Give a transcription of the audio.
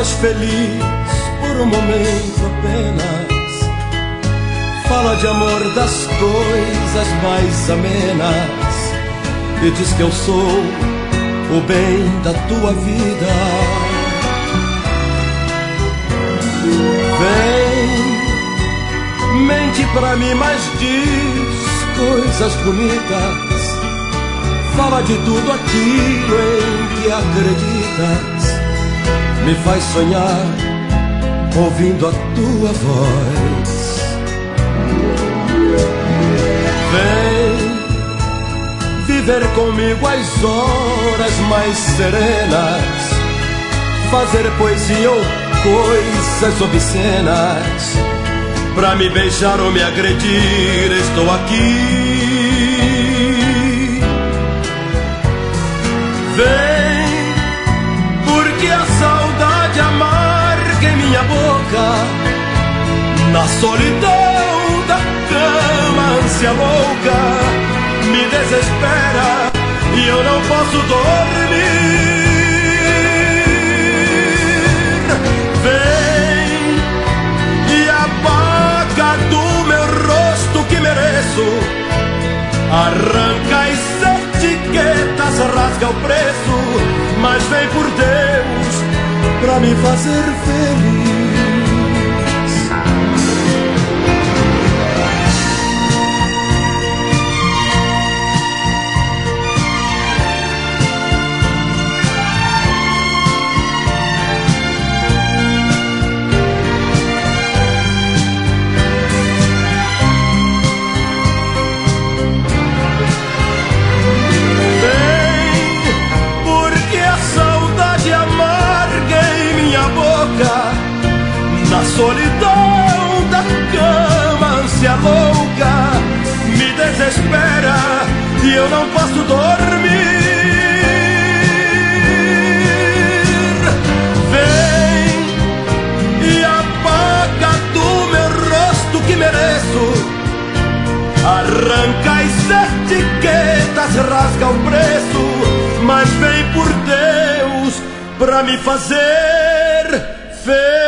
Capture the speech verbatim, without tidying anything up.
faz feliz por um momento apenas. Fala de amor, das coisas mais amenas, e diz que eu sou o bem da tua vida. Vem, mente pra mim, mas diz coisas bonitas. Fala de tudo aquilo em que acreditas. Me faz sonhar ouvindo a tua voz. Vem viver comigo as horas mais serenas, fazer poesia ou coisas obscenas. Pra me beijar ou me agredir, estou aqui. Vem, porque a saudade amarga em minha boca, na solidão da cama, ânsia louca me desespera e eu não posso dormir. Vem e apaga do meu rosto que mereço, arranca as etiquetas, rasga o preço, mas vem por Deus pra me fazer feliz. Na solidão da cama, ânsia louca me desespera e eu não posso dormir. Vem e apaga do meu rosto que mereço, arranca as etiquetas, rasga o preço, mas vem por Deus pra me fazer feliz.